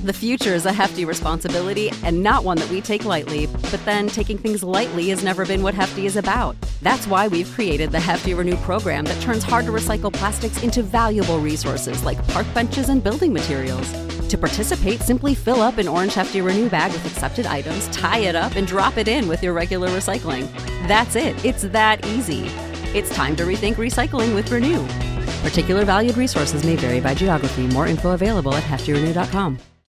The future is a hefty responsibility and not one that we take lightly, but then taking things lightly has never been what Hefty is about. That's why we've created the Hefty Renew program that turns hard-to-recycle plastics into valuable resources like park benches and building materials. To participate, simply fill up an orange Hefty Renew bag with accepted items, tie it up, and drop it in with your regular recycling. That's it. It's that easy. It's time to rethink recycling with Renew. Particular valued resources may vary by geography. More info available at heftyrenew.com.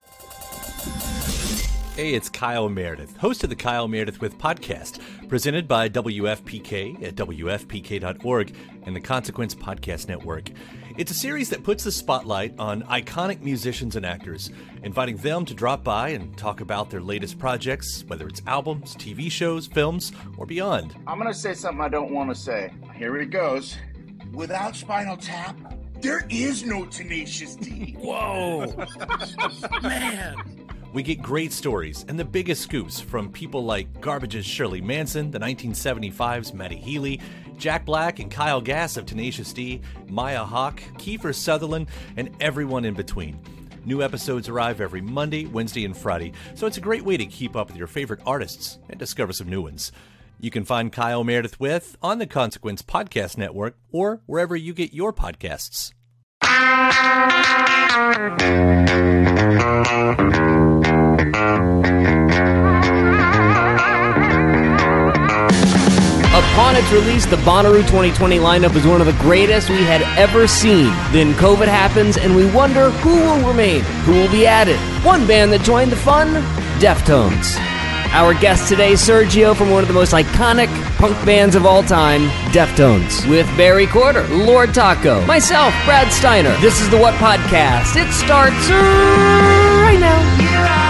Hey, it's Kyle Meredith, host of the Kyle Meredith With podcast, presented by WFPK at WFPK.org and the Consequence Podcast Network. It's a series that puts the spotlight on iconic musicians and actors, inviting them to drop by and talk about their latest projects, whether it's albums, TV shows, films, or beyond. I'm going to say something I don't want to say. Here it goes. Without Spinal Tap, there is no Tenacious D. Whoa! Man! We get great stories and the biggest scoops from people like Garbage's Shirley Manson, the 1975's Matty Healy, Jack Black and Kyle Gass of Tenacious D, Maya Hawke, Kiefer Sutherland, and everyone in between. New episodes arrive every Monday, Wednesday, and Friday, so it's a great way to keep up with your favorite artists and discover some new ones. You can find Kyle Meredith With on the Consequence Podcast Network or wherever you get your podcasts. Upon its release, the Bonnaroo 2020 lineup was one of the greatest we had ever seen. Then COVID happens, and we wonder who will remain, who will be added. One band that joined the fun, Deftones. Our guest today, Sergio, from one of the most iconic punk bands of all time, Deftones, with Barry Corder, Lord Taco, myself, Brad Steiner. This is the What Podcast. It starts right now.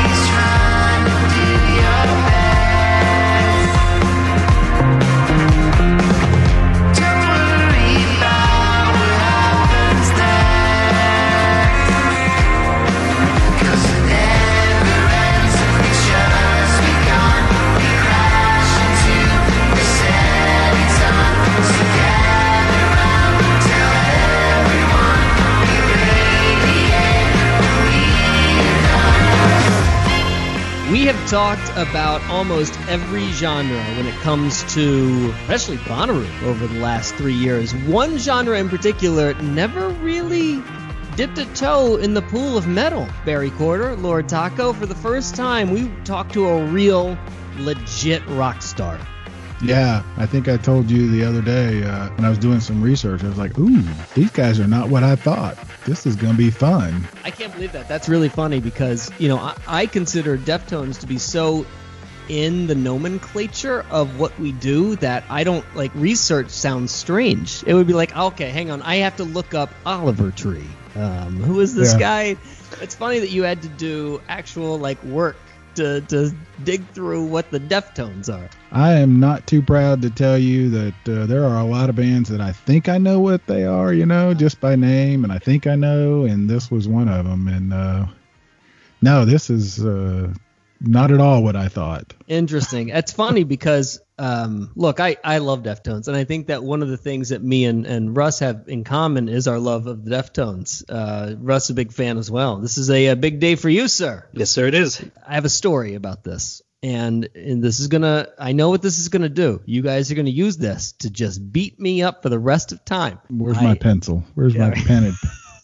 We have talked about almost every genre when it comes to, especially Bonnaroo, over the last 3 years. One genre in particular never really dipped a toe in the pool of metal. Barry Corder, Lord Taco, for the first time, we talked to a real, legit rock star. Yeah, I think I told you the other day when I was doing some research, I was like, ooh, these guys are not what I thought. This is going to be fun. I can't believe that. That's really funny because, you know, I consider Deftones to be so in the nomenclature of what we do that I don't, like, research sounds strange. It would be like, okay, hang on, I have to look up Oliver Tree. Who is this guy? It's funny that you had to do actual, like, work to dig through what the Deftones are. I am not too proud to tell you that there are a lot of bands that I think I know what they are, you know, just by name, and I think I know, and this was one of them. And no, this is not at all what I thought. Interesting. It's funny because, look, I love Deftones, and I think that one of the things that me and Russ have in common is our love of the Deftones. Russ is a big fan as well. This is a big day for you, sir. Yes, sir, it is. I have a story about this, and this is I know what this is gonna do. You guys are gonna use this to just beat me up for the rest of time. Where's my pencil? Where's my pen?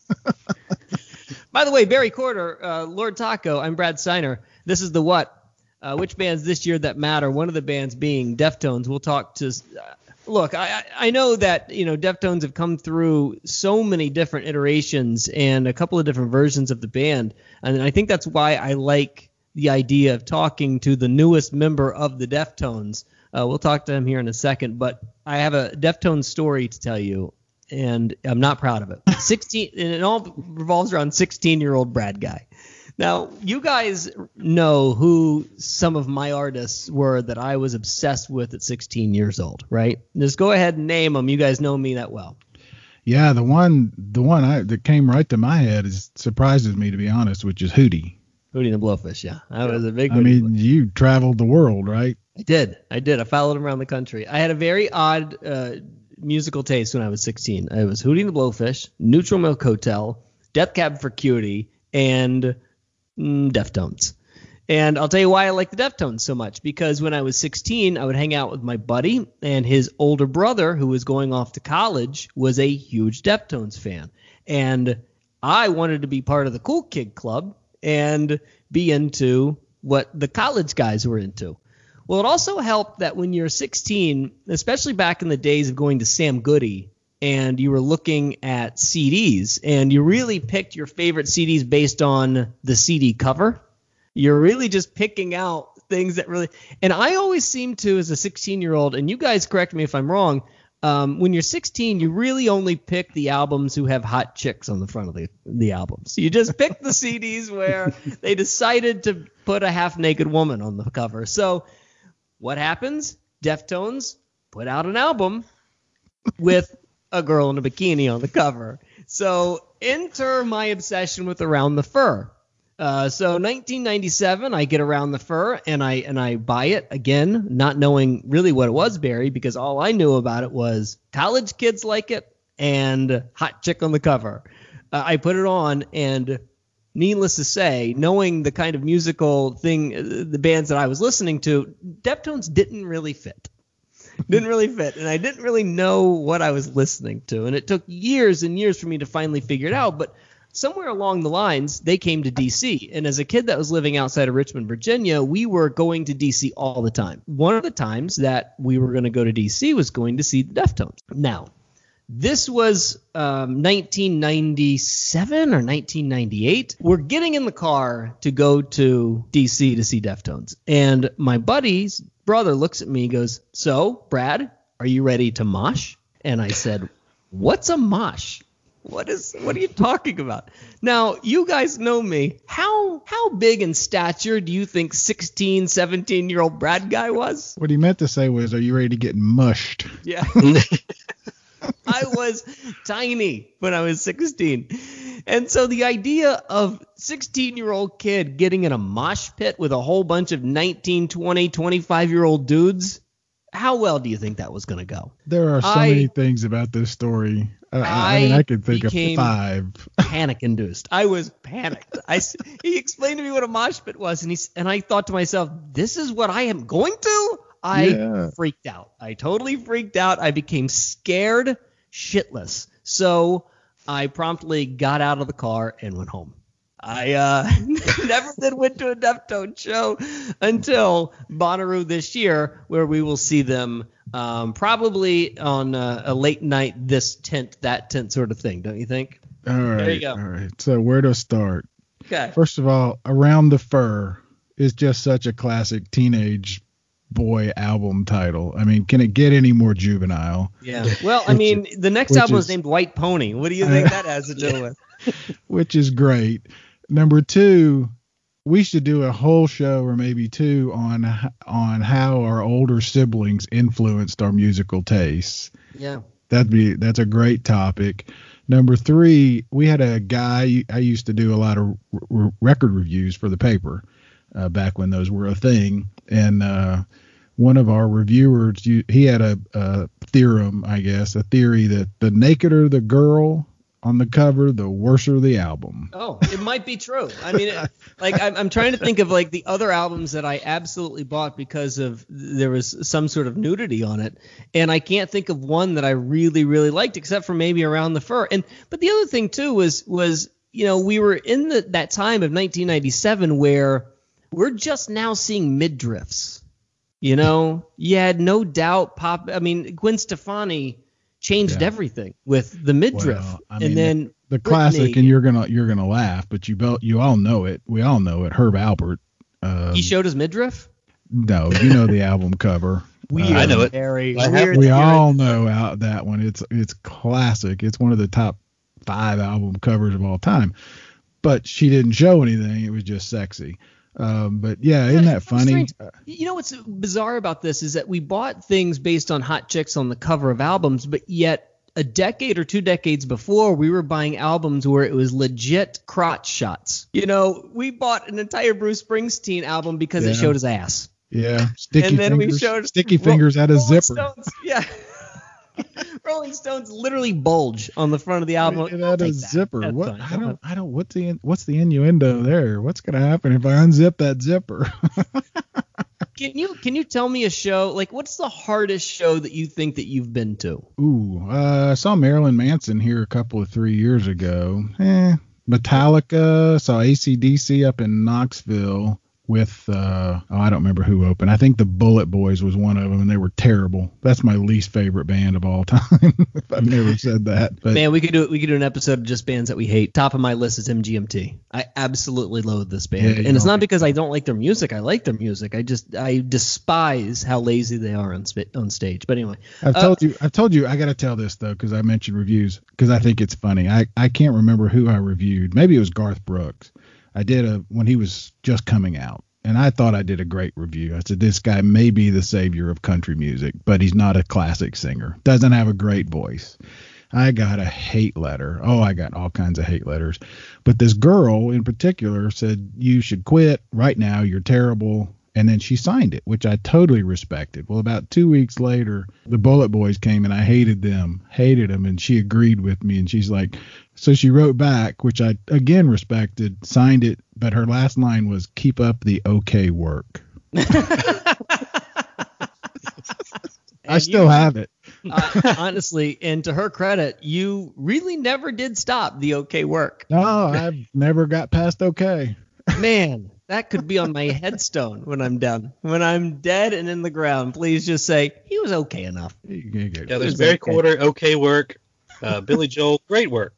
By the way, Barry Corder, Lord Taco, I'm Brad Steiner. This is the What? Which bands this year that matter? One of the bands being Deftones. We'll talk to. Look, I know that, you know, Deftones have come through so many different iterations and a couple of different versions of the band, and I think that's why I like the idea of talking to the newest member of the Deftones. We'll talk to him here in a second, but I have a Deftones story to tell you, and I'm not proud of it. 16, and it all revolves around 16-year-old Brad Guy. Now, you guys know who some of my artists were that I was obsessed with at 16 years old, right? Just go ahead and name them. You guys know me that well. Yeah, the one that came right to my head surprises me, to be honest, which is Hootie. Hootie and the Blowfish, yeah. I was a big. I mean, you traveled the world, right? I did. I followed him around the country. I had a very odd musical taste when I was 16. It was Hootie and the Blowfish, Neutral Milk Hotel, Death Cab for Cutie, and Deftones. And I'll tell you why I like the Deftones so much, because when I was 16, I would hang out with my buddy, and his older brother, who was going off to college, was a huge Deftones fan. And I wanted to be part of the cool kid club and be into what the college guys were into. Well, it also helped that when you're 16, especially back in the days of going to Sam Goody, and you were looking at CDs, and you really picked your favorite CDs based on the CD cover. You're really just picking out things that really – and I always seem to, as a 16-year-old, and you guys correct me if I'm wrong, when you're 16, you really only pick the albums who have hot chicks on the front of the albums. You just pick the CDs where they decided to put a half-naked woman on the cover. So what happens? Deftones put out an album with a girl in a bikini on the cover. So enter my obsession with Around the Fur. So 1997, I get Around the Fur, and I buy it again, not knowing really what it was, Barry, because all I knew about it was college kids like it and hot chick on the cover. I put it on, and needless to say, knowing the kind of musical thing, the bands that I was listening to, Deftones didn't really fit. And I didn't really know what I was listening to, and it took years and years for me to finally figure it out, but somewhere along the lines, they came to D.C., and as a kid that was living outside of Richmond, Virginia, we were going to D.C. all the time. One of the times that we were going to go to D.C. was going to see the Deftones. Now, this was 1997 or 1998. We're getting in the car to go to D.C. to see Deftones, and my buddy's brother looks at me and goes, "So, Brad, are you ready to mosh?" And I said, "What's a mosh? What are you talking about?" Now, you guys know me. How big in stature do you think 16, 17-year-old Brad guy was? What he meant to say was, are you ready to get mushed? Yeah. I was tiny when I was 16. And so the idea of 16-year-old kid getting in a mosh pit with a whole bunch of 19, 20, 25-year-old dudes, how well do you think that was going to go? There are so many things about this story. I can think of 5. Panic-induced. I was panicked. He explained to me what a mosh pit was, and I thought to myself, this is what I am going to? I freaked out. I totally freaked out. I became scared shitless. So I promptly got out of the car and went home. I never did went to a Deftones show until Bonnaroo this year, where we will see them probably on a late night, this tent, that tent sort of thing, don't you think? All right. There you go. All right. So where to start? Okay. First of all, Around the Fur is just such a classic teenage boy album title. I mean, can it get any more juvenile? Yeah. Well, I mean, the next album is named White Pony. What do you think that has to do with? Which is great. Number 2, we should do a whole show or maybe 2 on how our older siblings influenced our musical tastes. Yeah. That's a great topic. Number 3, we had a guy, I used to do a lot of record reviews for the paper back when those were a thing. And one of our reviewers, he had a theorem, I guess, a theory that the nakeder the girl on the cover, the worser the album. Oh, it might be true. I mean, I'm trying to think of like the other albums that I absolutely bought because of there was some sort of nudity on it, and I can't think of one that I really, really liked except for maybe Around the Fur. But the other thing too was we were in that time of 1997 where we're just now seeing midriffs. You had No Doubt pop. I mean, Gwen Stefani changed everything with the midriff. Well, I mean, and then the classic, and you're gonna laugh, but you all know it. We all know it. Herb Alpert. He showed his midriff? No, the album cover. I know it. We all know that one. It's classic. It's one of the top 5 album covers of all time. But she didn't show anything. It was just sexy. But yeah, isn't that funny? What's bizarre about this is that we bought things based on hot chicks on the cover of albums, but yet a decade or 2 decades before, we were buying albums where it was legit crotch shots. We bought an entire Bruce Springsteen album because it showed his ass. Yeah, Sticky Fingers out of Zipper. Stones. Yeah. Rolling Stones literally bulge on the front of the album. It had a zipper. That's What? fine. I don't. What's the innuendo there? What's gonna happen if I unzip that zipper? Can you tell me a show, like, what's the hardest show that you think that you've been to? Ooh, I saw Marilyn Manson here a couple of 3 years ago. Metallica, saw AC/DC up in Knoxville with, I don't remember who opened. I think the Bullet Boys was one of them, and they were terrible. That's my least favorite band of all time. I've never said that. But Man, we could do an episode of just bands that we hate. Top of my list is MGMT. I absolutely loathe this band. Yeah, and it's not because I don't like their music. I like their music. I despise how lazy they are on stage. But anyway. I've told you, I got to tell this, though, because I mentioned reviews, because I think it's funny. I can't remember who I reviewed. Maybe it was Garth Brooks. I did when he was just coming out, and I thought I did a great review. I said, this guy may be the savior of country music, but he's not a classic singer. Doesn't have a great voice. I got a hate letter. Oh, I got all kinds of hate letters. But this girl in particular said, you should quit right now. You're terrible. And then she signed it, which I totally respected. Well, about 2 weeks later, the Bullet Boys came, and I hated them, and she agreed with me. And she's like, so she wrote back, which I again respected, signed it, but her last line was, keep up the okay work. I still have it. Honestly, and to her credit, you really never did stop the okay work. No, I've never got past okay. Man, that could be on my headstone when I'm done. When I'm dead and in the ground, please just say, he was okay enough. Yeah, there's Barry Quarter, okay work. Billy Joel, great work.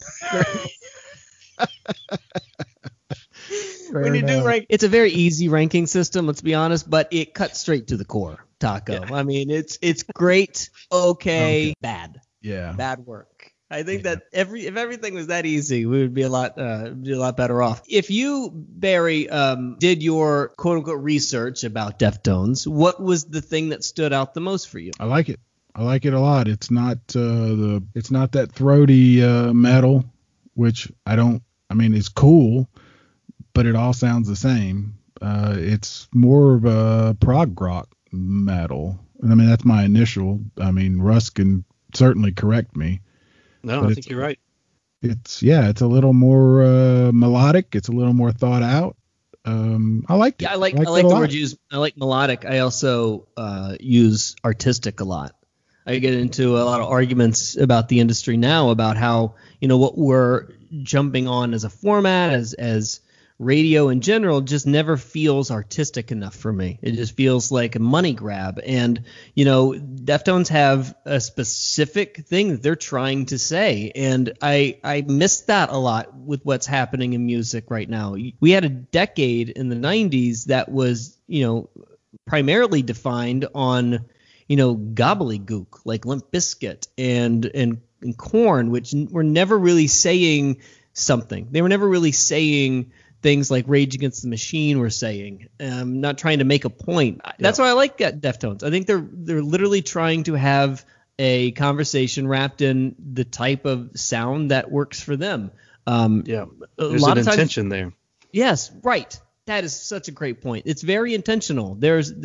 When you do rank, it's a very easy ranking system, let's be honest, but it cuts straight to the core, Taco. Yeah. I mean, it's great, okay, bad. Yeah. Bad work. I think that if everything was that easy, we would be a lot better off. If you, Barry, did your quote unquote research about Deftones, what was the thing that stood out the most for you? I like it. I like it a lot. It's not that throaty metal, which it's cool, but it all sounds the same. It's more of a prog rock metal. I mean, that's my initial. I mean, Russ can certainly correct me. No, I think you're right. It's a little more melodic. It's a little more thought out. I liked it. Yeah, I like the word used. I like melodic. I also use artistic a lot. I get into a lot of arguments about the industry now about how, what we're jumping on as a format, as radio in general, just never feels artistic enough for me. It just feels like a money grab. And, Deftones have a specific thing that they're trying to say. And I miss that a lot with what's happening in music right now. We had a decade in the 90s that was, primarily defined on, gobbledygook, like Limp Bizkit and Korn, which were never really saying something. They were never really saying things like Rage Against the Machine were saying, not trying to make a point. That's why I like Deftones. I think they're literally trying to have a conversation wrapped in the type of sound that works for them. There's a lot of intention there. Yes, right. That is such a great point. It's very intentional.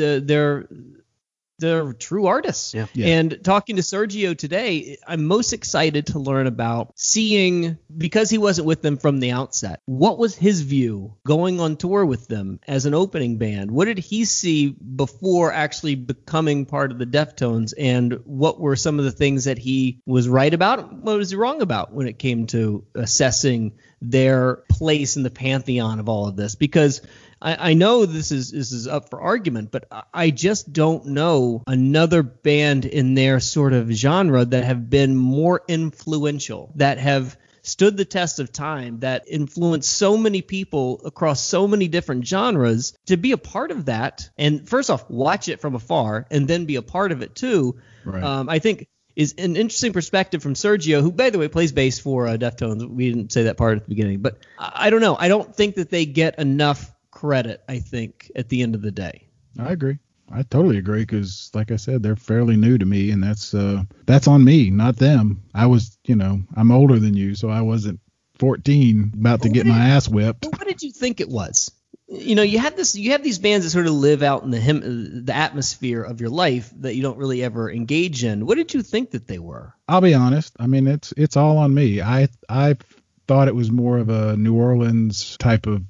They're true artists. Yeah. And talking to Sergio today, I'm most excited to learn about seeing, because he wasn't with them from the outset, what was his view going on tour with them as an opening band? What did he see before actually becoming part of the Deftones? And what were some of the things that he was right about? What was he wrong about when it came to assessing their place in the pantheon of all of this? Because I know this is up for argument, but I just don't know another band in their sort of genre that have been more influential, that have stood the test of time, that influenced so many people across so many different genres. To be a part of that, and first off, watch it from afar, and then be a part of it too, right. I think is an interesting perspective from Sergio, who, by the way, plays bass for Deftones. We didn't say that part at the beginning, but I don't know. I don't think that they get enough credit, I think, at the end of the day. I agree. I totally agree, because like I said, they're fairly new to me, and that's on me, not them. I was, I'm older than you, so I wasn't 14 about to get my ass whipped. What did you think it was? you have these bands that sort of live out in the atmosphere of your life that you don't really ever engage in. What did you think that they were? I'll be honest. I mean, it's all on me. I thought it was more of a New Orleans type of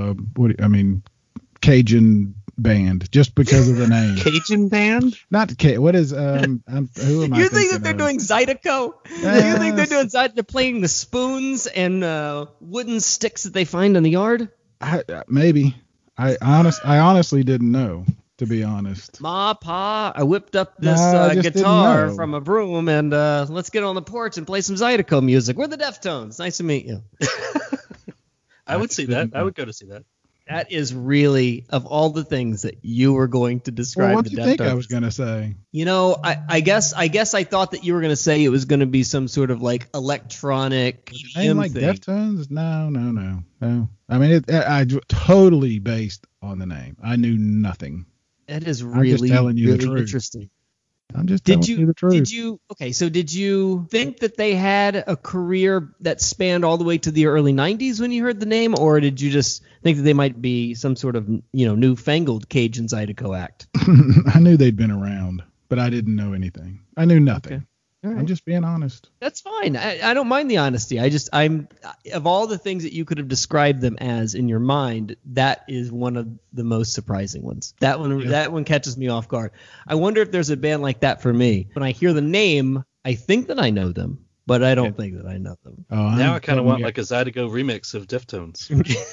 Cajun band, just because of the name. Cajun band? Not what is who am I? You think that they're doing Zydeco? You think they're doing Zydeco? They're playing the spoons and wooden sticks that they find in the yard? Maybe. I honestly didn't know, to be honest. Ma, Pa, I whipped up this guitar from a broom, and let's get on the porch and play some Zydeco music. We're the Deftones. Nice to meet you. I would see that. I would go to see that. That is really, of all the things that you were going to describe, well, what the do you Deftones. think I was going to say? I guess I thought that you were going to say it was going to be some sort of like electronic thing. Like Deftones? No. I mean, I totally based on the name. I knew nothing. That is really, really interesting. I'm just telling you the truth. Did you think that they had a career that spanned all the way to the early 90s when you heard the name, or did you just think that they might be some sort of, newfangled Cajun Zydeco act? I knew they'd been around, but I didn't know anything. I knew nothing. Okay. Right. I'm just being honest. That's fine. I don't mind the honesty. I'm of all the things that you could have described them as in your mind, that is one of the most surprising ones. That one catches me off guard. I wonder if there's a band like that for me. When I hear the name, I think that I know them, but I don't think that I know them. Now I kind of want like a Zydeco remix of Deftones.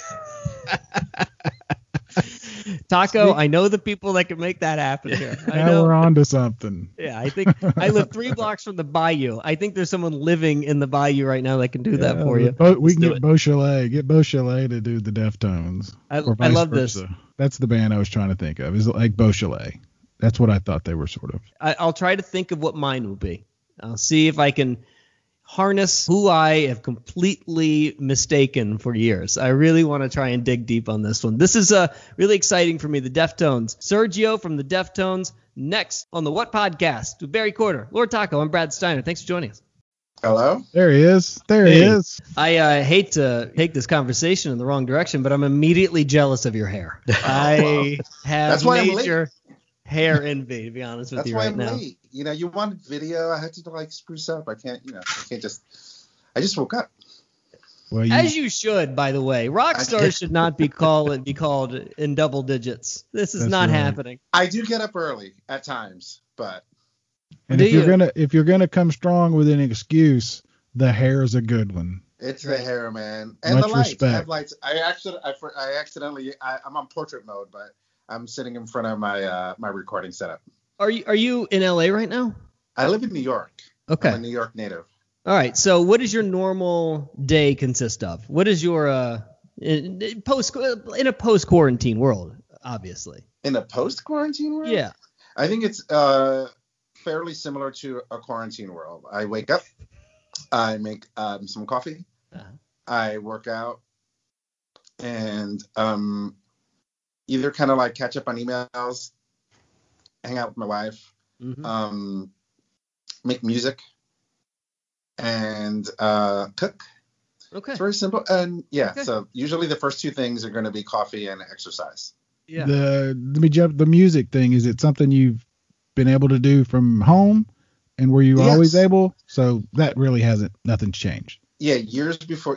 Taco, I know the people that can make that happen here. Now we're on to something. Yeah, I think I live 3 blocks from the Bayou. I think there's someone living in the Bayou right now that can do that for you. We can get Beausoleil. Get Beausoleil to do the Deftones. I love versa. This. That's the band I was trying to think of. Is like Beausoleil. That's what I thought they were sort of. I'll try to think of what mine will be. I'll see if I can harness who I have completely mistaken for years. I really want to try and dig deep on this one. This is really exciting for me, the Deftones. Sergio from the Deftones, next on the What Podcast with Barry Corder, Lord Taco. I'm Brad Steiner. Thanks for joining us. Hello? There he is. He is. I hate to take this conversation in the wrong direction, but I'm immediately jealous of your hair. I have major hair envy, to be honest with you right now. That's why I'm late. You wanted video. I had to spruce up. I can't I just woke up. Well, as you should, by the way. Rockstars should not be called in double digits. This is not happening. I do get up early at times, but. And if you're gonna come strong with an excuse, the hair is a good one. It's the hair, man, and much the lights. Respect. I have lights. I accidentally. I'm on portrait mode, but I'm sitting in front of my my recording setup. Are you in LA right now? I live in New York. Okay. I'm a New York native. All right. So what does your normal day consist of? What is your in a post-quarantine world, obviously? In a post-quarantine world? Yeah. I think it's fairly similar to a quarantine world. I wake up, I make some coffee, I work out, and either kind of like catch up on emails, hang out with my wife, make music, and cook. Okay. It's very simple. And so usually the first 2 things are going to be coffee and exercise. Yeah. The music thing, is it something you've been able to do from home, and were you always able? So that really nothing's changed. Yeah, years before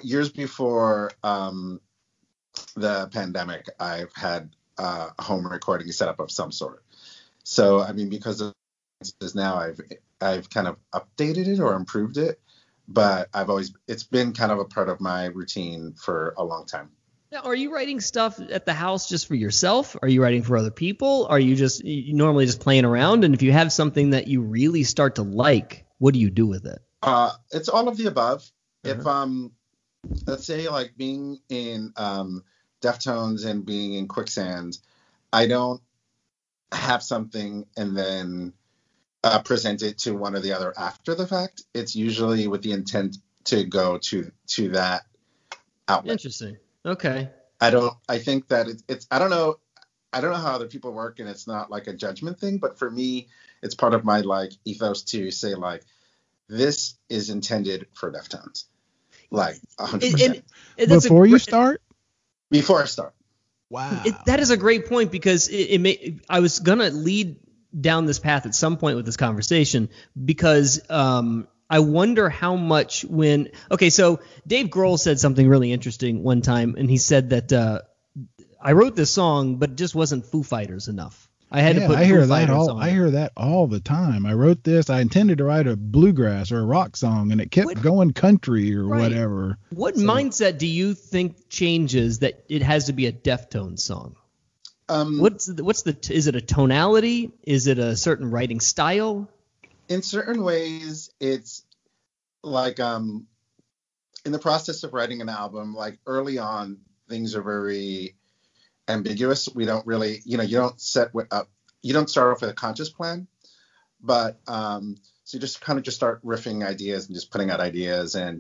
the pandemic, I've had a home recording setup of some sort. So I mean, because of this now, I've kind of updated it or improved it, but it's been kind of a part of my routine for a long time. Now, are you writing stuff at the house just for yourself? Are you writing for other people? Are you normally just playing around? And if you have something that you really start to like, what do you do with it? It's all of the above. If let's say like being in Deftones and being in Quicksand, I don't have something and then present it to one or the other after the fact. It's usually with the intent to go to that outlet. Interesting. Okay. I think that it's I don't know how other people work, and it's not like a judgment thing, but for me, it's part of my like ethos to say like, this is intended for Deftones. Like 100%. Before you start? Before I start. Wow. That is a great point because I was gonna lead down this path at some point with this conversation because I wonder how much so Dave Grohl said something really interesting one time, and he said that I wrote this song, but it just wasn't Foo Fighters enough. I had to put Foo Fighters on. I hear that all the time. I wrote this. I intended to write a bluegrass or a rock song, and it kept going country or whatever. What mindset do you think changes that it has to be a Deftones song? Is it a tonality? Is it a certain writing style? In certain ways, it's like in the process of writing an album, like early on, things are very ambiguous. We don't really, you don't start off with a conscious plan, but so you just kind of just start riffing ideas and just putting out ideas. And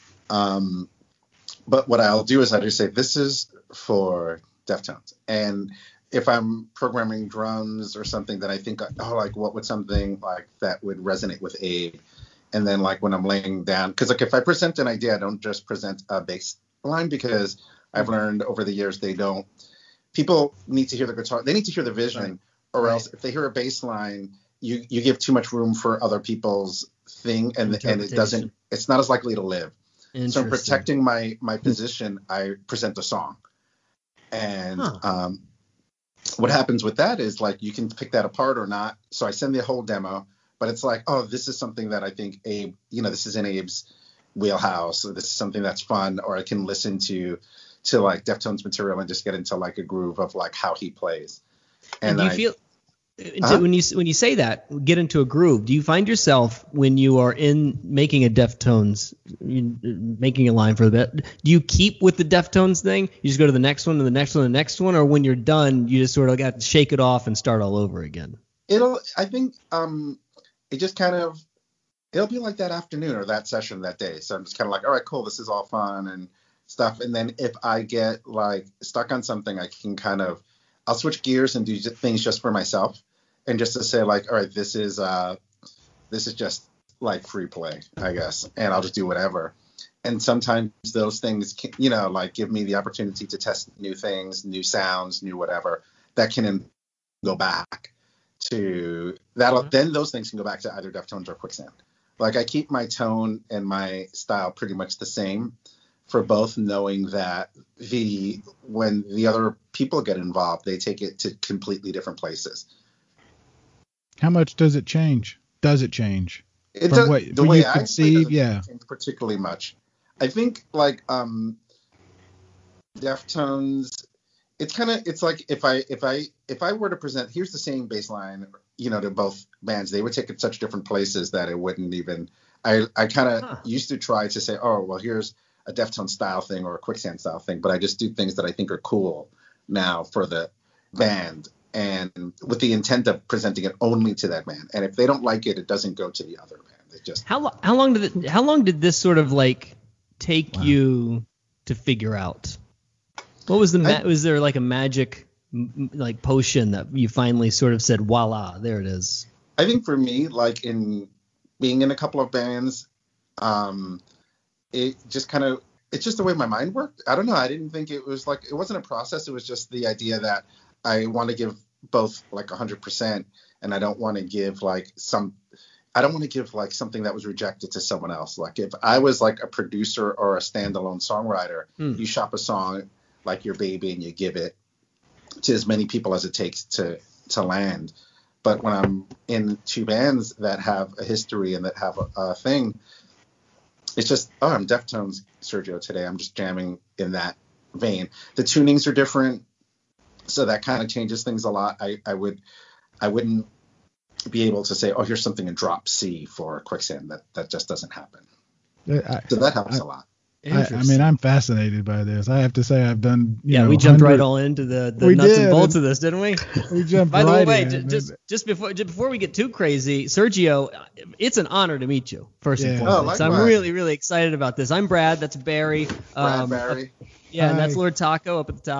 but what I'll do is I just say, this is for Deftones. And if I'm programming drums or something that I think, what would something like that would resonate with Abe? And then like when I'm laying down, because like if I present an idea, I don't just present a bass line, because I've learned over the years people need to hear the guitar, they need to hear the vision, or else if they hear a bass line, you give too much room for other people's thing, and it's not as likely to live. So in protecting my position, I present a song. And what happens with that is like you can pick that apart or not. So I send the whole demo, but it's like, oh, this is something that I think Abe, this is in Abe's wheelhouse, or this is something that's fun, or I can listen to like Deftones material and just get into like a groove of like how he plays. And do you feel when you say that, get into a groove, do you find yourself when you are in making a Deftones, making a line for the bit, do you keep with the Deftones thing? You just go to the next one and the next one and the next one, or when you're done, you just sort of got to shake it off and start all over again? I think it just kind of, it'll be like that afternoon or that session that day. So I'm just kind of like, all right, cool, this is all fun and stuff. And then if I get like stuck on something, I can I'll switch gears and do things just for myself, and just to say like, all right, this is just like free play, I guess, and I'll just do whatever. And sometimes those things can, like give me the opportunity to test new things, new sounds, new whatever that can go back to that. Then those things can go back to either Deftones or Quicksand. Like I keep my tone and my style pretty much the same for both, knowing that when the other people get involved, they take it to completely different places. How much does it change? Does it change? It does. The way I conceive, change particularly much. I think like Deftones, it's like if I were to present, here's the same bass line, to both bands, they would take it such different places that it wouldn't even. I kind of used to try to say, oh well, here's a Deftones style thing or a Quicksand style thing, but I just do things that I think are cool now for the band, and with the intent of presenting it only to that band. And if they don't like it, it doesn't go to the other band. It just how long did this sort of like take you to figure out? What was was there like a magic like potion that you finally sort of said, voila, there it is? I think for me, like in being in a couple of bands, it just it's just the way my mind worked. I don't know. I didn't think it wasn't a process. It was just the idea that I want to give both like 100%, and I don't want to give like something that was rejected to someone else. Like if I was like a producer or a standalone songwriter, you shop a song like your baby and you give it to as many people as it takes to land. But when I'm in two bands that have a history and that have a thing, it's just, oh, I'm Deftones Sergio today. I'm just jamming in that vein. The tunings are different, so that kind of changes things a lot. I wouldn't be able to say, oh, here's something in drop C for Quicksand. That just doesn't happen. So that helps a lot. I mean, I'm fascinated by this. I have to say, I've done. We jumped right all into the nuts and bolts of this, didn't we? We jumped. By the way, just before we get too crazy, Sergio, it's an honor to meet you first and foremost. I'm really, really excited about this. I'm Brad. That's Barry. Barry. And that's Lord Taco up at the top.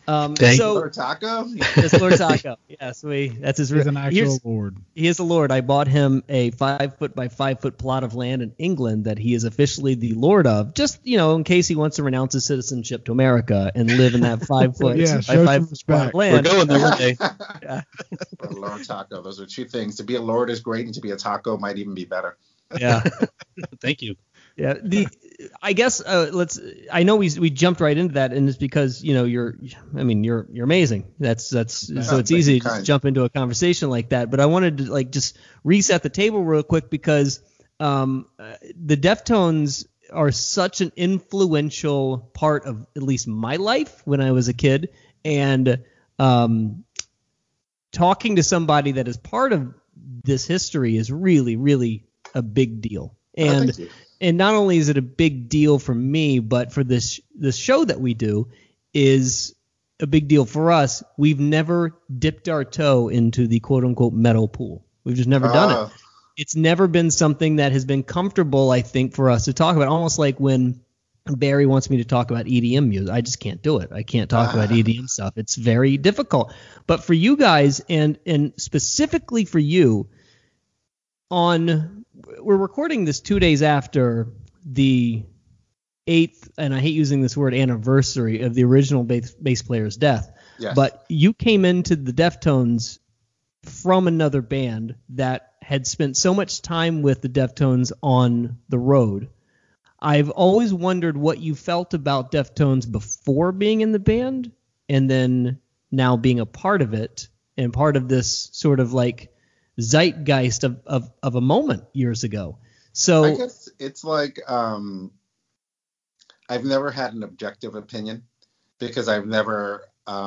Lord Taco? Yes, Lord Taco. Yes, that's his. He's an actual lord. He is a lord. I bought him a 5 foot by 5 foot plot of land in England that he is officially the lord of. Just in case he wants to renounce his citizenship to America and live in that 5 foot by 5 foot plot of land. We're going there one day. Yeah. Lord Taco. Those are two things. To be a lord is great, and to be a taco might even be better. Yeah. Thank you. Yeah. I guess I know we jumped right into that, and it's because you're amazing. That's so it's easy to just jump into a conversation like that. But I wanted to just reset the table real quick because the Deftones are such an influential part of at least my life when I was a kid, and talking to somebody that is part of this history is really, really a big deal. And not only is it a big deal for me, but for this show that we do is a big deal for us. We've never dipped our toe into the quote unquote metal pool. We've just never done it. It's never been something that has been comfortable, I think, for us to talk about. Almost like when Barry wants me to talk about EDM music. I just can't do it. I can't talk about EDM stuff. It's very difficult. But for you guys, and specifically for you, we're recording this 2 days after the 8th, and I hate using this word, anniversary of the original bass player's death. Yes. But you came into the Deftones from another band that had spent so much time with the Deftones on the road. I've always wondered what you felt about Deftones before being in the band, and then now being a part of it, and part of this sort of zeitgeist of a moment years ago. So I guess it's I've never had an objective opinion because I've never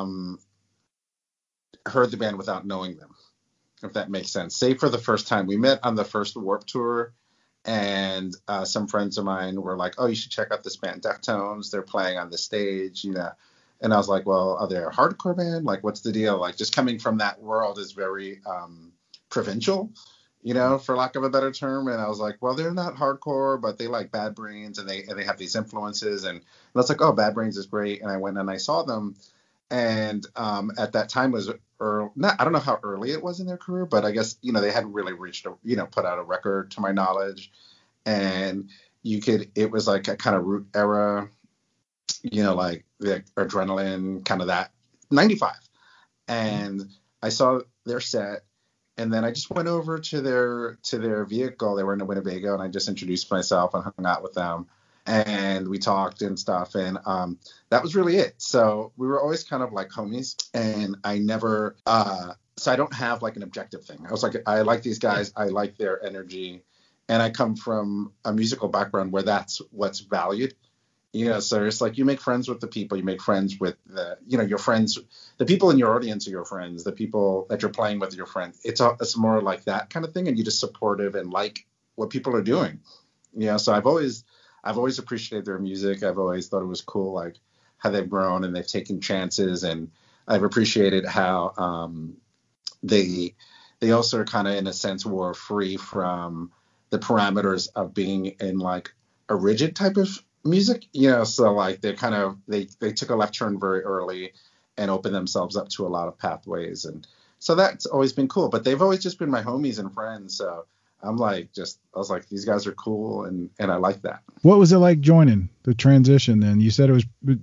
heard the band without knowing them, if that makes sense. Say for the first time we met on the first Warped Tour, and some friends of mine were like, "Oh, you should check out this band Deftones. They're playing on the stage, And I was like, "Well, are they a hardcore band? What's the deal?" Just coming from that world is very provincial, for lack of a better term. And I was like, well, they're not hardcore, but they like Bad Brains, and they have these influences. And I was like, oh, Bad Brains is great. And I went and I saw them. And at that time was I don't know how early it was in their career, but I guess, they hadn't really reached put out a record to my knowledge. And it was like a kind of root era, like the Adrenaline, kind of that 95. And I saw their set. And then I just went over to their vehicle. They were in a Winnebago, and I just introduced myself and hung out with them. And we talked and stuff. And that was really it. So we were always kind of like homies. And I never so I don't have an objective thing. I was like, I like these guys. I like their energy. And I come from a musical background where that's what's valued. So it's you make friends with the people, you make friends with your friends, the people in your audience are your friends, the people that you're playing with are your friends. It's more like that kind of thing. And you're just supportive and like what people are doing. So I've always appreciated their music. I've always thought it was cool, how they've grown and they've taken chances. And I've appreciated how they also kind of, in a sense, were free from the parameters of being in a rigid type of music, so they took a left turn very early and opened themselves up to a lot of pathways, and so that's always been cool. But they've always just been my homies and friends, so I was like, these guys are cool, and I like that. What was it like joining the transition then? You said it was,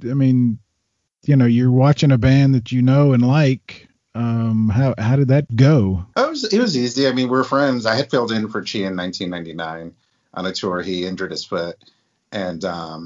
you're watching a band that and like. How did that go? It was easy. We're friends. I had filled in for Chi in 1999 on a tour. He injured his foot. And,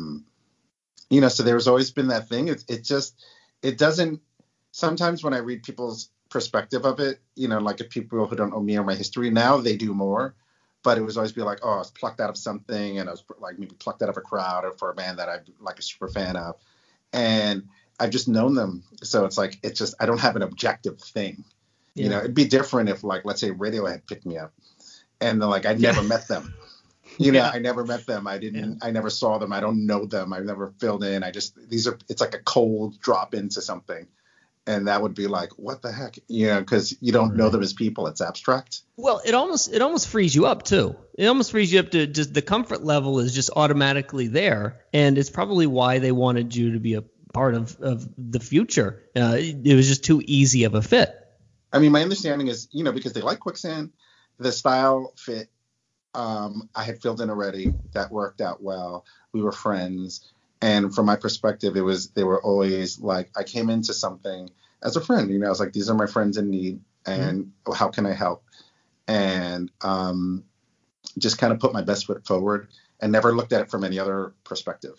so there's always been that thing. It doesn't, sometimes when I read people's perspective of it, if people who don't know me or my history now, they do more. But it was always be like, oh, I was plucked out of something, and I was maybe plucked out of a crowd or for a band that I'm a super fan of. And I've just known them. So it's I don't have an objective thing. Yeah. It'd be different if let's say Radiohead picked me up and they're I'd never met them. I never met them. I never saw them. I don't know them. I've never filled in. It's like a cold drop into something. And that would be what the heck? Because you don't know them as people. It's abstract. Well, it almost frees you up too. It almost frees you up to just the comfort level is just automatically there. And it's probably why they wanted you to be part of the future. It was just too easy of a fit. I mean, my understanding is, because they like Quicksand, the style fit. I had filled in already. That worked out well. We were friends. And from my perspective, they were always like, I came into something as a friend. I was like, these are my friends in need, and how can I help? And just kind of put my best foot forward and never looked at it from any other perspective.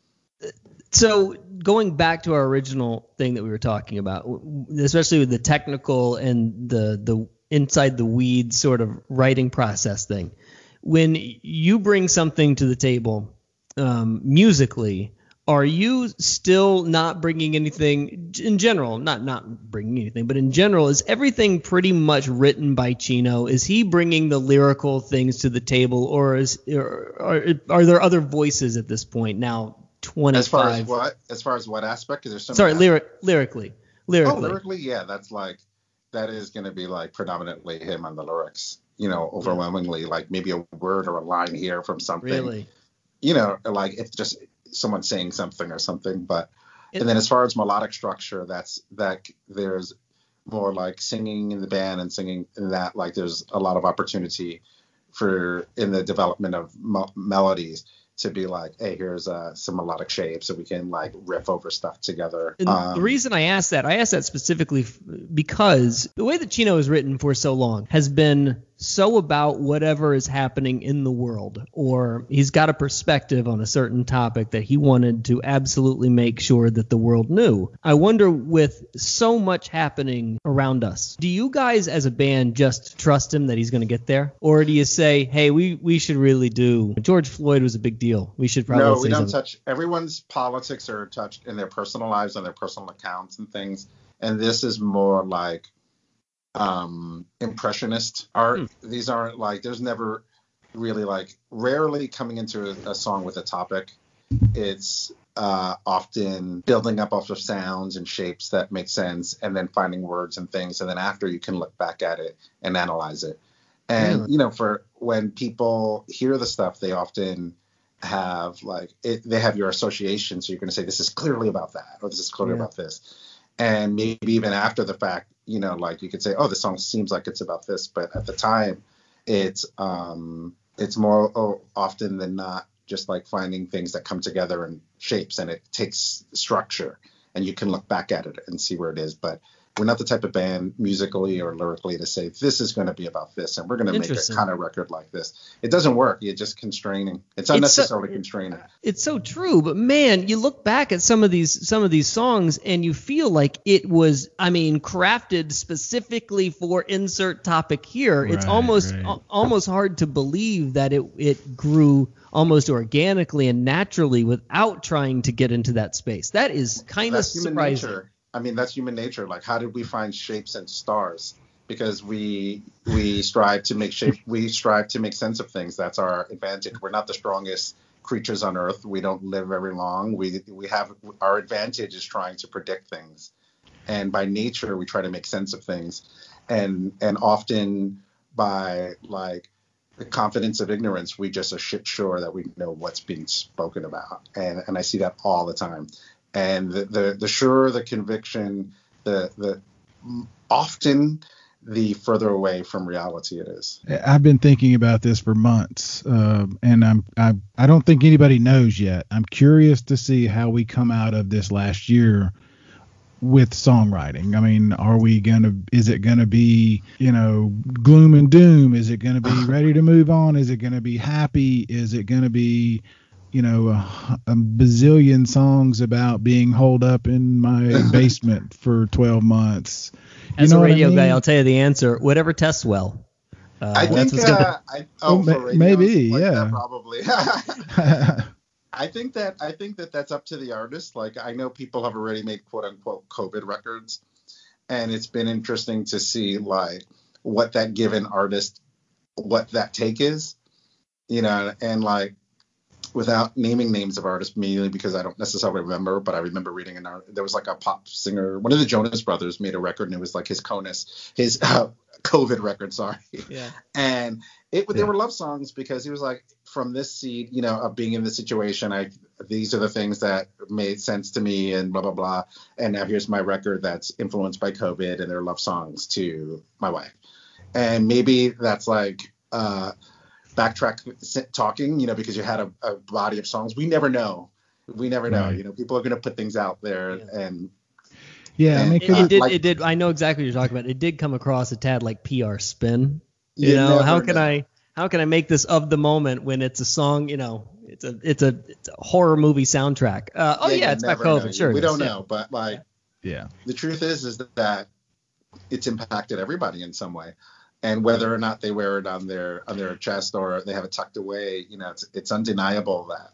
So going back to our original thing that we were talking about, especially with the technical and the inside the weeds sort of writing process thing, when you bring something to the table musically, are you still not bringing anything in general? Not bringing anything, but in general, is everything pretty much written by Chino? Is he bringing the lyrical things to the table, or are there other voices at this point now? 25. As far as what aspect? Is there some? Sorry, lyrically. Oh, lyrically, yeah. That is going to be like predominantly him on the lyrics. Overwhelmingly, like maybe a word or a line here from something. Really. Like if just someone saying something or something. But and then as far as melodic structure, there's more like singing in the band and singing in that. Like there's a lot of opportunity in the development of melodies to be like, hey, here's some melodic shapes so we can like riff over stuff together. And the reason I asked that specifically because the way that Chino is written for so long has been so about whatever is happening in the world, or he's got a perspective on a certain topic that he wanted to absolutely make sure that the world knew. I wonder, with so much happening around us, do you guys as a band just trust him that he's going to get there? Or do you say, hey, we should really do, George Floyd was a big deal, we should probably No, we don't something. touch, everyone's politics are touched in their personal lives, on their personal accounts and things. And this is more like impressionist art. These aren't like, there's never really like, rarely coming into a song with a topic. It's often building up off of sounds and shapes that make sense, and then finding words and things, and then after you can look back at it and analyze it. And for when people hear the stuff, they often have like they have your association, so you're going to say this is clearly about that, or this is clearly about this. And maybe even after the fact, like you could say, oh, the song seems like it's about this, but at the time, it's more often than not just like finding things that come together in shapes, and it takes structure, and you can look back at it and see where it is. But we're not the type of band musically or lyrically to say this is going to be about this, and we're going to make a kind of record like this. It doesn't work. It's just constraining. It's unnecessarily constraining. It's so true, but man, you look back at some of these songs and you feel like it was, crafted specifically for insert topic here. Right, it's almost hard to believe that it grew almost organically and naturally without trying to get into that space. That is kind of surprising. Nature. That's human nature. Like, how did we find shapes and stars? Because we strive to make shape. We strive to make sense of things. That's our advantage. We're not the strongest creatures on Earth. We don't live very long. We have our advantage is trying to predict things, and by nature we try to make sense of things, and often by like the confidence of ignorance, we just are sure that we know what's being spoken about, and I see that all the time. And the surer the conviction, the often the further away from reality it is. I've been thinking about this for months, and I don't think anybody knows yet. I'm curious to see how we come out of this last year with songwriting. Is it gonna be, gloom and doom? Is it gonna be ready to move on? Is it gonna be happy? Is it gonna be a bazillion songs about being holed up in my basement for 12 months. As a radio guy, I'll tell you the answer. Whatever tests well. I think maybe, like yeah, probably. I think that that's up to the artist. Like, I know people have already made quote unquote COVID records, and it's been interesting to see like what that given artist, what that take is, and like, without naming names of artists, mainly because I don't necessarily remember, but I remember reading there was like a pop singer, one of the Jonas Brothers made a record, and it was like his COVID record, sorry. Yeah. And they were love songs because he was like, from this seat, of being in this situation, these are the things that made sense to me and blah, blah, blah. And now here's my record that's influenced by COVID and their love songs to my wife. And maybe that's like backtrack talking, because you had a body of songs. We never know. Right. People are going to put things out there and. Yeah, I mean, it did. I know exactly what you're talking about. It did come across a tad like PR spin. How can I make this of the moment when it's a song? It's a horror movie soundtrack. It's about COVID. Sure, we don't know, but the truth is that it's impacted everybody in some way, and whether or not they wear it on their chest or they have it tucked away, it's undeniable that.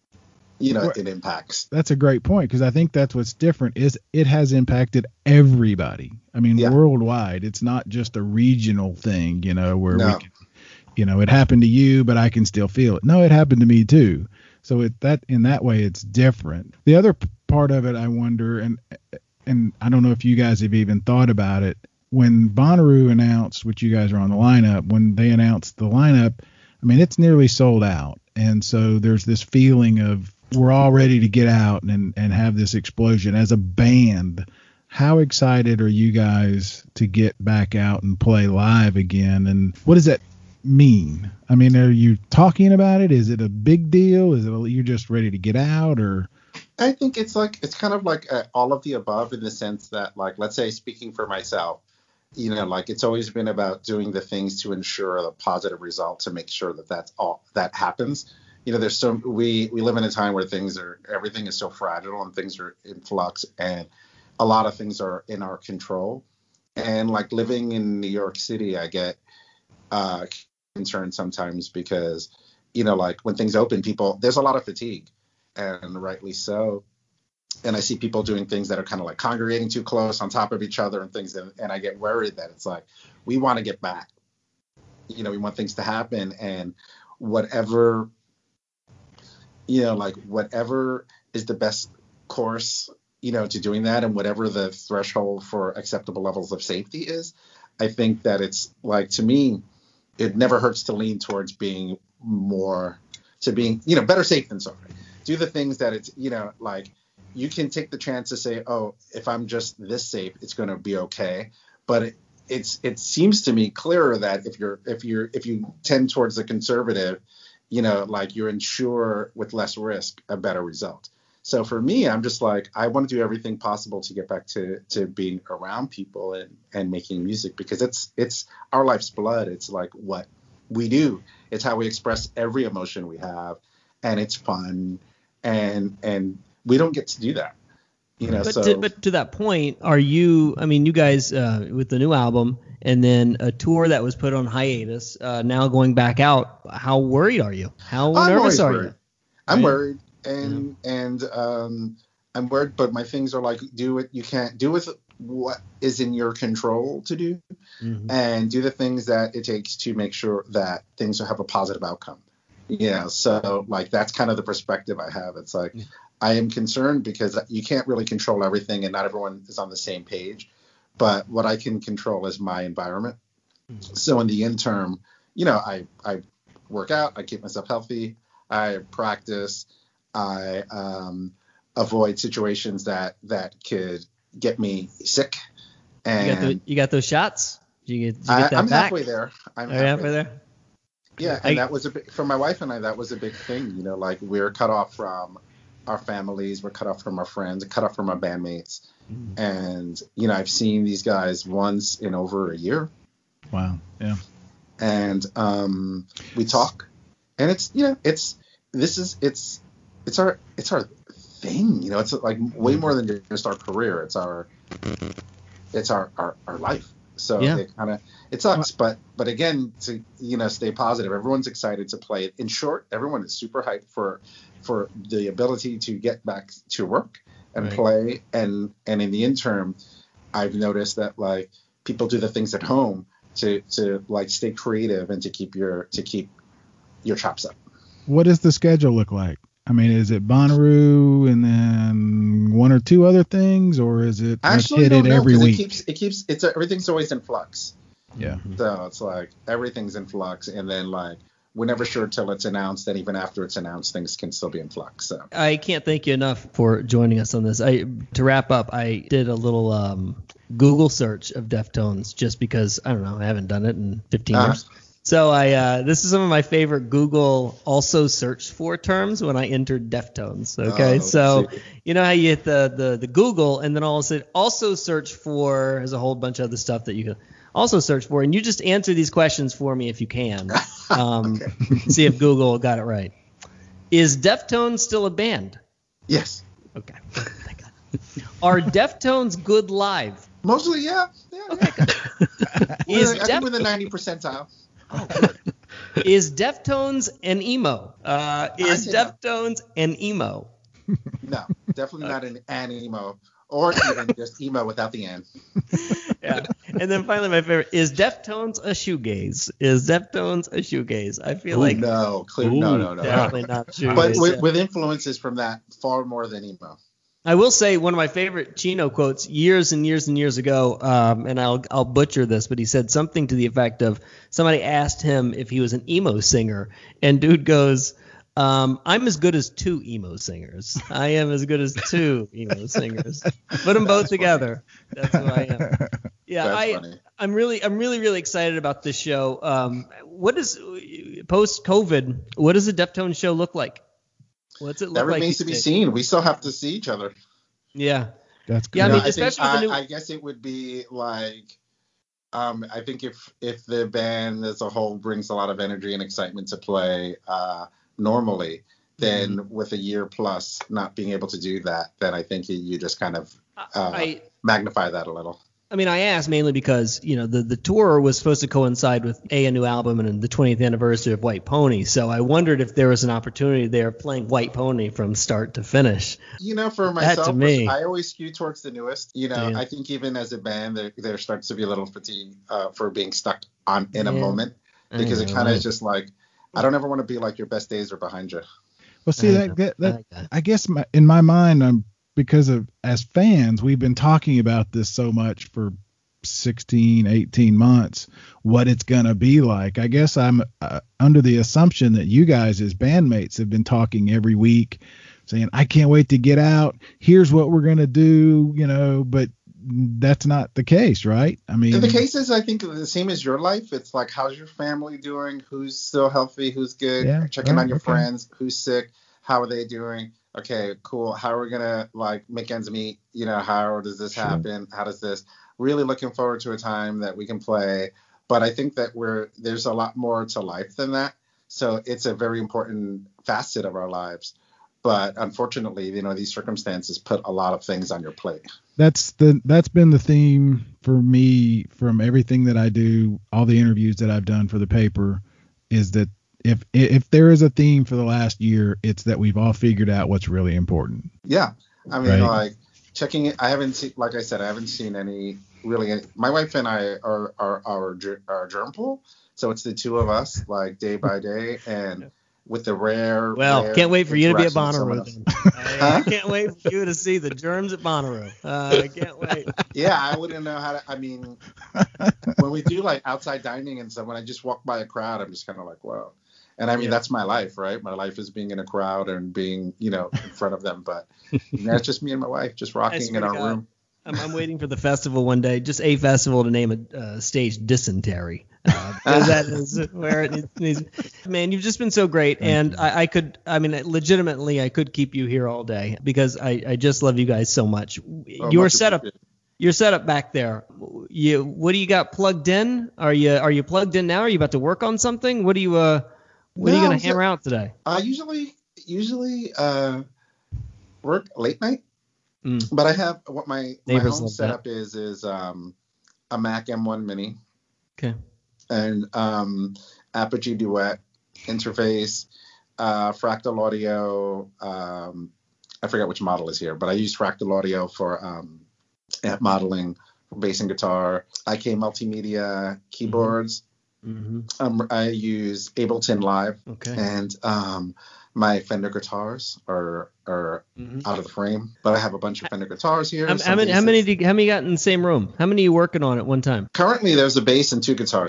It impacts. That's a great point, because I think that's what's different is it has impacted everybody. I mean, worldwide. It's not just a regional thing, where we can, it happened to you, but I can still feel it. No, it happened to me too. So in that way, it's different. The other part of it, I wonder, and I don't know if you guys have even thought about it, when Bonnaroo announced, which you guys are on the lineup, when they announced the lineup, I mean, it's nearly sold out. And so there's this feeling of, we're all ready to get out and have this explosion. As a band, how excited are you guys to get back out and play live again? And what does that mean? I mean, are you talking about it? Is it a big deal? Is it you're just ready to get out? Or I think it's kind of like all of the above, in the sense that, like, let's say, speaking for myself, it's always been about doing the things to ensure a positive result, to make sure that's all that happens. There's we live in a time where everything is so fragile and things are in flux, and a lot of things are in our control. And like living in New York City, I get concerned sometimes because, like when things open, there's a lot of fatigue, and rightly so. And I see people doing things that are kind of like congregating too close on top of each other and things. And I get worried that it's like, we want to get back. We want things to happen, and whatever is the best course, to doing that, and whatever the threshold for acceptable levels of safety is, I think that it's like, to me, it never hurts to lean towards being better safe than sorry. Do the things that it's, like, you can take the chance to say, oh, if I'm just this safe, it's going to be okay. But it seems to me clearer that if you tend towards the conservative, like, you ensure with less risk a better result. So for me, I'm just like, I want to do everything possible to get back to being around people and making music, because it's our life's blood. It's like what we do. It's how we express every emotion we have, and it's fun, and we don't get to do that. But to that point, you guys with the new album and then a tour that was put on hiatus, now going back out, how worried are you? How nervous are you? I'm worried, and I'm worried, but my things are like, do what you can do with what is in your control to do, and do the things that it takes to make sure that things will have a positive outcome. So like, that's kind of the perspective I have. It's like, I am concerned because you can't really control everything, and not everyone is on the same page. But what I can control is my environment. So in the interim, I work out, I keep myself healthy, I practice, I avoid situations that could get me sick. And you got those shots? Did you get that I'm back? halfway there. Halfway there. Yeah, and that was for my wife and I. That was a big thing. Like, we're cut off from our families, we're cut off from our friends, cut off from our bandmates. And, I've seen these guys once in over a year. Wow. Yeah. And we talk, and it's our thing. It's like way more than just our career. It's our life. So it sucks, but again, to stay positive. Everyone's excited to play it. In short, everyone is super hyped for the ability to get back to work and play. And in the interim, I've noticed that, like, people do the things at home to like stay creative and to keep your chops up. What does the schedule look like? I mean, is it Bonnaroo and then one or two other things, or is it actually every week? Everything's always in flux. Yeah. So it's like everything's in flux, and then like we're never sure till it's announced, and even after it's announced, things can still be in flux. So I can't thank you enough for joining us on this. To wrap up, I did a little Google search of Deftones just because, I don't know, I haven't done it in 15 years. So this is some of my favorite Google also search for terms when I entered Deftones. Okay, so you know how you hit the Google, and then all of a sudden also search for, there's a whole bunch of other stuff that you can also search for, and you just answer these questions for me if you can. See if Google got it right. Is Deftones still a band? Yes. Okay. Thank God. Are Deftones good live? Mostly, yeah. Okay, good. I think we're the 90 percentile. Oh, good. Is Deftones an emo? Is Deftones an emo? No, definitely not an emo, or even just emo without the N. Yeah. And then finally, my favorite, is Deftones a shoegaze? Is Deftones a shoegaze? I feel like no, definitely not shoegaze. But with influences from that far more than emo. I will say one of my favorite Chino quotes years and years and years ago, and I'll butcher this, but he said something to the effect of, somebody asked him if he was an emo singer, and dude goes, I'm as good as 2 emo singers. I am as good as 2 emo singers. Put them both together. That's what I am. Yeah, I'm really excited about this show. What is post-COVID? What does a Deftones show look like? What's it look like? That remains to be seen. We still have to see each other. Yeah. That's good. Yeah, I mean, especially the new. I guess it would be like, I think if the band as a whole brings a lot of energy and excitement to play normally, then with a year plus not being able to do that, then I think you just kind of magnify that a little. I mean, I asked mainly because, you know, the tour was supposed to coincide with a new album and the 20th anniversary of White Pony. So I wondered if there was an opportunity there playing White Pony from start to finish. You know, for myself, I always skew towards the newest. You know, I think even as a band, there starts to be a little fatigue for being stuck in a moment, because it kind of is just like, I don't ever want to be like your best days are behind you. Well, see, I guess in my mind, because of, as fans, we've been talking about this so much for 16, 18 months, what it's going to be like. I guess I'm under the assumption that you guys as bandmates have been talking every week saying, I can't wait to get out. Here's what we're going to do, you know, but that's not the case, right? I mean, the case is, I think, the same as your life. It's like, how's your family doing? Who's still healthy? Who's good? Checking on your friends. Who's sick? How are they doing? Okay, cool. How are we gonna like make ends meet? You know, how does this happen? How does this? Really looking forward to a time that we can play. But I think that there's a lot more to life than that. So it's a very important facet of our lives. But unfortunately, you know, these circumstances put a lot of things on your plate. That's been the theme for me from everything that I do, all the interviews that I've done for the paper, is that if there is a theme for the last year, it's that we've all figured out what's really important. Yeah. I mean, like checking it. I haven't seen, like I said, I haven't seen any. My wife and I are our germ pool. So it's the two of us, like day by day. And with the rare. Can't wait for you to be at Bonnaroo. I can't wait for you to see the germs at Bonnaroo. I can't wait. Yeah, I wouldn't know how to. I mean, when we do like outside dining and stuff, when I just walk by a crowd, I'm just kind of like, whoa. And I mean, that's my life, right? My life is being in a crowd and being, you know, in front of them. But it's just me and my wife just rocking in our room. I'm waiting for the festival one day, just a festival to name a stage Dysentery. Because that is where it needs. Man, you've just been so great. And I legitimately, I could keep you here all day because I just love you guys so much. Your setup back there. What do you got plugged in? Are you plugged in now? Are you about to work on something? What are you going to hammer out today? I usually work late night. But I have what my home setup is a Mac M1 Mini. Okay. And Apogee Duet interface, Fractal Audio. I forget which model is here, but I use Fractal Audio for amp modeling, for bass and guitar. IK Multimedia keyboards. Mm-hmm. I use Ableton Live. Okay. And my Fender guitars are out of the frame, but I have a bunch of Fender guitars here. How many you got in the same room? How many are you working on at one time? Currently, there's a bass and 2 guitars here.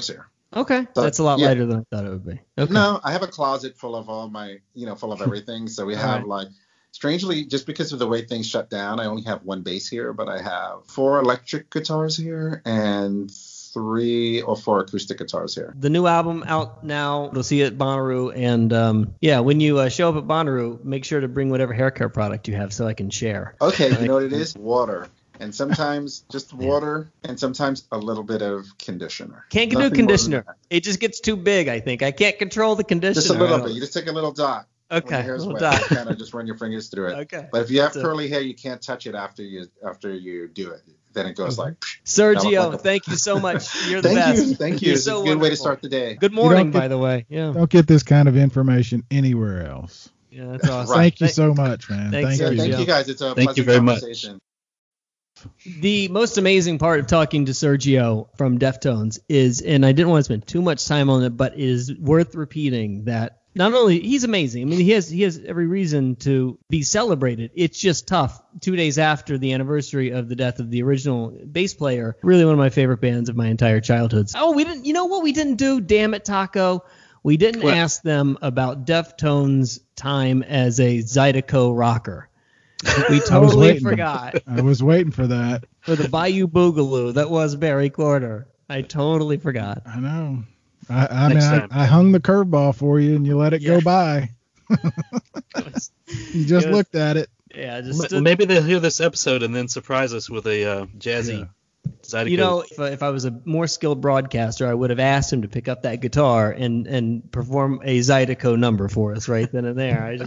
Okay, So, that's a lot yeah. lighter than I thought it would be. Okay. No, I have a closet full of all my, full of everything. So we have right. strangely, just because of the way things shut down, I only have one bass here, but I have 4 electric guitars here and 3 or 4 acoustic guitars here. The new album out now. We'll see it at Bonnaroo. And when you show up at Bonnaroo, make sure to bring whatever hair care product you have so I can share. Okay, you know what it is? Water. And sometimes just water, and sometimes a little bit of conditioner. Can't do Nothing more than conditioner. that. It just gets too big, I think. I can't control the conditioner. Just a little bit. You just take a little dot. When Okay, your hair's little wet, dot. you kind of just run your fingers through it. Okay. But if you have So- curly hair, you can't touch it after you do it. Then it goes like. Sergio, thank you so much. You're the Thank best. you. Thank you. You're It's so a good way to wonderful. start the day. Good morning, get- by the way. Yeah. Don't get this kind of information anywhere else. Yeah, that's awesome. Right. Thank you so much, man. Thanks, Yeah, Sergio. thank you guys. It's a Thank you pleasant very much. conversation. The most amazing part of talking to Sergio from Deftones is, and I didn't want to spend too much time on it, but it is worth repeating that not only he's amazing. I mean, he has every reason to be celebrated. It's just tough. 2 days after the anniversary of the death of the original bass player, really one of my favorite bands of my entire childhood. Oh, we didn't. You know what we didn't do? Damn it, Taco. We didn't What? ask them about Deftones' time as a Zydeco rocker. We totally waiting. forgot. I was waiting for that. For the Bayou Boogaloo, that was Barry Corder. I totally forgot. I know. I mean, Next time. I hung the curveball for you, and you let it go by. You just It was- looked at it. Yeah, just Well, maybe they'll hear this episode and then surprise us with a jazzy Zydeco. you know, if I was a more skilled broadcaster, I would have asked him to pick up that guitar and perform a Zydeco number for us right then and there.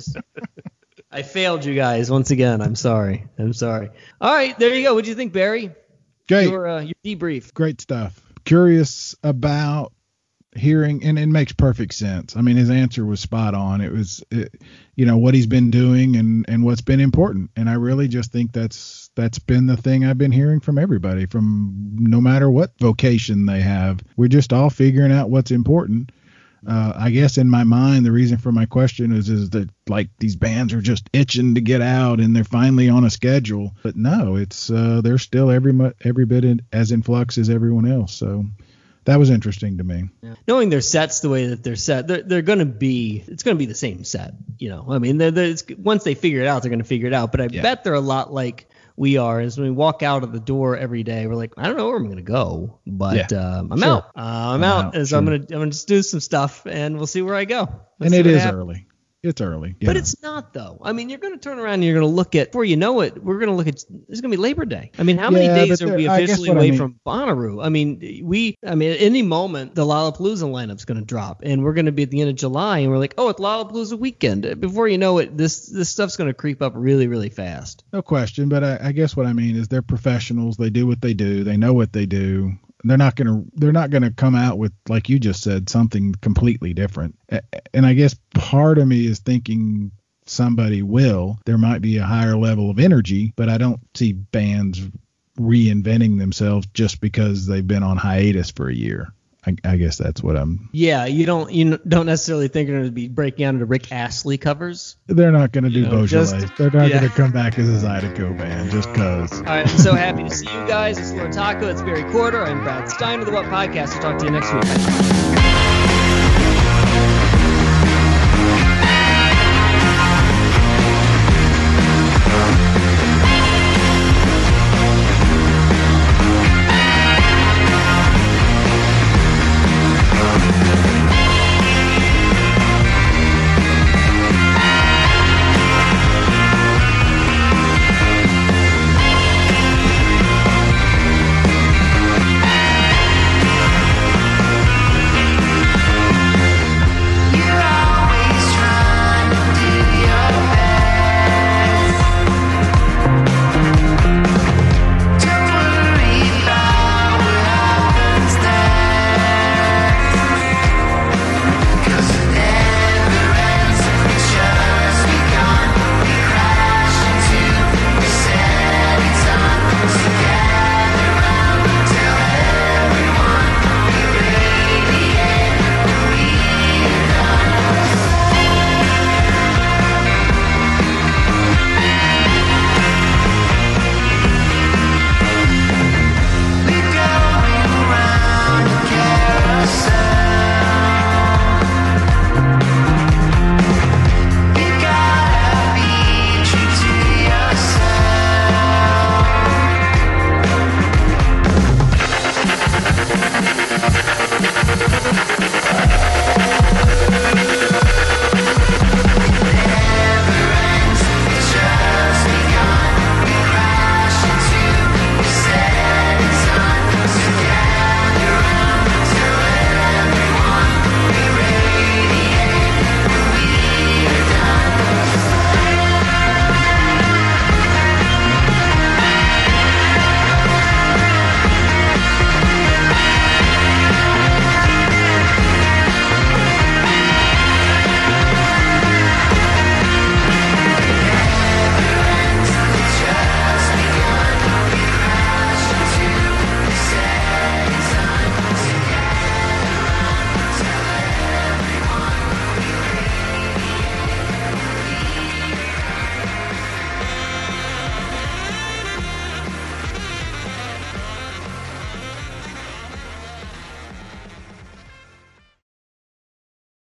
I failed you guys once again. I'm sorry. All right, there you go. What do you think, Barry? Great. Your debrief. Great stuff. Curious about hearing, and it makes perfect sense. I mean, his answer was spot on. It was, what he's been doing and what's been important. And I really just think that's been the thing I've been hearing from everybody, from no matter what vocation they have. We're just all figuring out what's important. I guess in my mind, the reason for my question is that like these bands are just itching to get out and they're finally on a schedule. But no, it's they're still every bit as in flux as everyone else. So that was interesting to me. Yeah. Knowing their sets the way that they're set, it's going to be the same set. I mean, once they figure it out, they're going to figure it out. But I bet they're a lot like we are. As when we walk out of the door every day, we're like, I don't know where I'm going to go, but I'm Sure. out. I'm out. As sure. I'm gonna just do some stuff, and we'll see where I go. And it is early. It's early. But yeah. it's not, though. I mean, you're going to turn around and you're going to look at, before you know it, we're going to look at, it's going to be Labor Day. I mean, how many days but are we I guess officially what I away mean- from Bonnaroo? I mean, at any moment, the Lollapalooza lineup's going to drop, and we're going to be at the end of July, and we're like, oh, it's Lollapalooza weekend. Before you know it, this stuff's going to creep up really, really fast. No question, but I guess what I mean is they're professionals. They do what they do. They know what they do. They're not gonna come out with, like you just said, something completely different. And I guess part of me is thinking somebody will. There might be a higher level of energy, but I don't see bands reinventing themselves just because they've been on hiatus for a year. I guess that's what I'm. Yeah, you don't necessarily think they're going to be breaking out into Rick Astley covers. They're not going to do just- Beaujolais. They're not yeah. going to come back as a Zydeco band just because. All right, I'm so happy to see you guys. It's Lord Taco. It's Barry Corder. I'm Brad Steiner of the What Podcast. I'll talk to you next week.